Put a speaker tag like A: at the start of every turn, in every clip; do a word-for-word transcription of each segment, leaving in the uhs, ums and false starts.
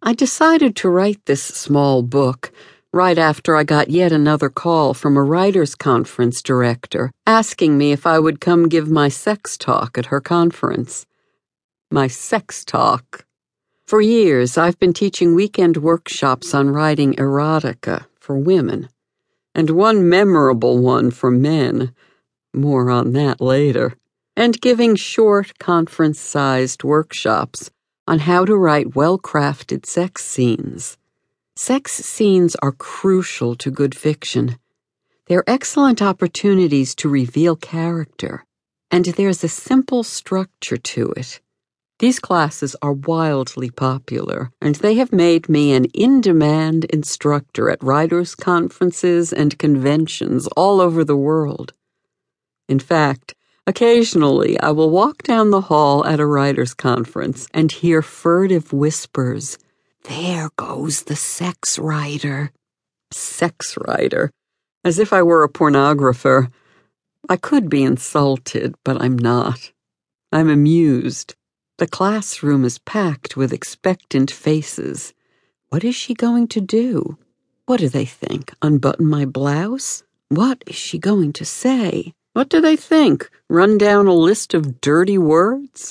A: I decided to write this small book right after I got yet another call from a writers' conference director asking me if I would come give my sex talk at her conference. My sex talk. For years, I've been teaching weekend workshops on writing erotica for women, and one memorable one for men. More on that later. And giving short, conference-sized workshops on how to write well-crafted sex scenes. Sex scenes are crucial to good fiction. They're excellent opportunities to reveal character, and there's a simple structure to it. These classes are wildly popular, and they have made me an in-demand instructor at writers' conferences and conventions all over the world. In fact, occasionally I will walk down the hall at a writers' conference and hear furtive whispers. There goes the sex writer. Sex writer. As if I were a pornographer. I could be insulted, but I'm not. I'm amused. The classroom is packed with expectant faces. What is she going to do? What do they think? Unbutton my blouse? What is she going to say? What do they think? Run down a list of dirty words?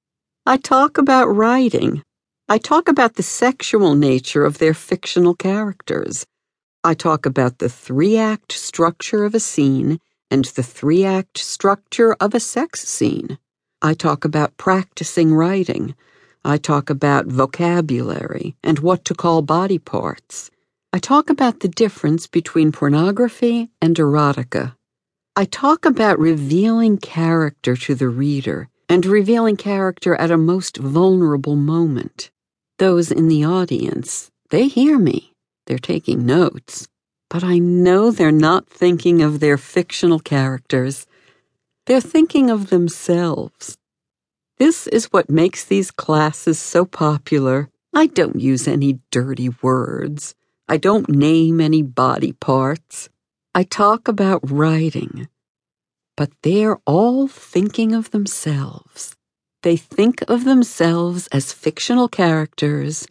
A: I talk about writing. I talk about the sexual nature of their fictional characters. I talk about the three-act structure of a scene and the three-act structure of a sex scene. I talk about practicing writing. I talk about vocabulary and what to call body parts. I talk about the difference between pornography and erotica. I talk about revealing character to the reader and revealing character at a most vulnerable moment. Those in the audience, they hear me. They're taking notes. But I know they're not thinking of their fictional characters. They're thinking of themselves. This is what makes these classes so popular. I don't use any dirty words. I don't name any body parts. I talk about writing. But they're all thinking of themselves. They think of themselves as fictional characters,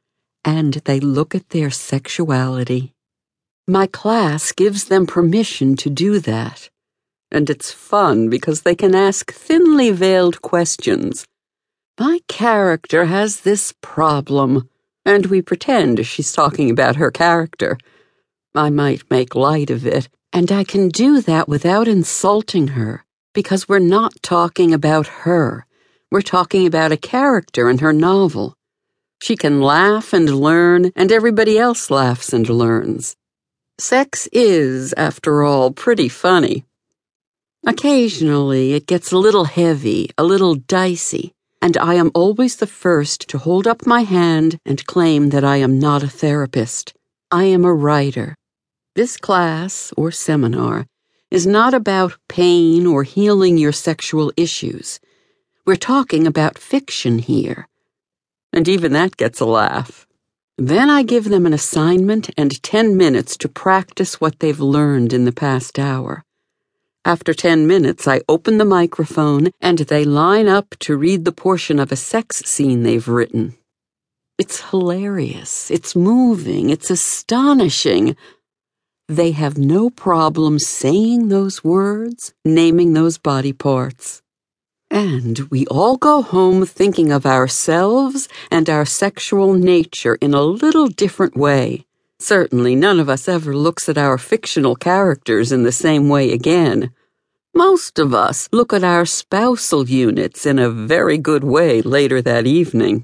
A: and they look at their sexuality. My class gives them permission to do that. And it's fun because they can ask thinly veiled questions. My character has this problem, and we pretend she's talking about her character. I might make light of it, and I can do that without insulting her, because we're not talking about her. We're talking about a character in her novel. She can laugh and learn, and everybody else laughs and learns. Sex is, after all, pretty funny. Occasionally, it gets a little heavy, a little dicey, and I am always the first to hold up my hand and claim that I am not a therapist. I am a writer. This class, or seminar, is not about pain or healing your sexual issues. We're talking about fiction here. And even that gets a laugh. Then I give them an assignment and ten minutes to practice what they've learned in the past hour. After ten minutes, I open the microphone and they line up to read the portion of a sex scene they've written. It's hilarious, it's moving, it's astonishing. They have no problem saying those words, naming those body parts. And we all go home thinking of ourselves and our sexual nature in a little different way. Certainly none of us ever looks at our fictional characters in the same way again. Most of us look at our spousal units in a very good way later that evening.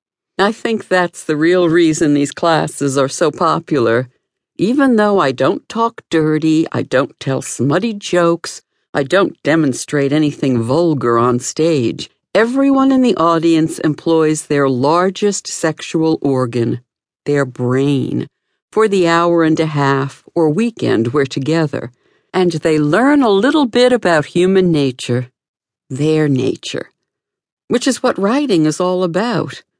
A: I think that's the real reason these classes are so popular. Even though I don't talk dirty, I don't tell smutty jokes, I don't demonstrate anything vulgar on stage, everyone in the audience employs their largest sexual organ, their brain, for the hour and a half or weekend we're together, and they learn a little bit about human nature, their nature, which is what writing is all about.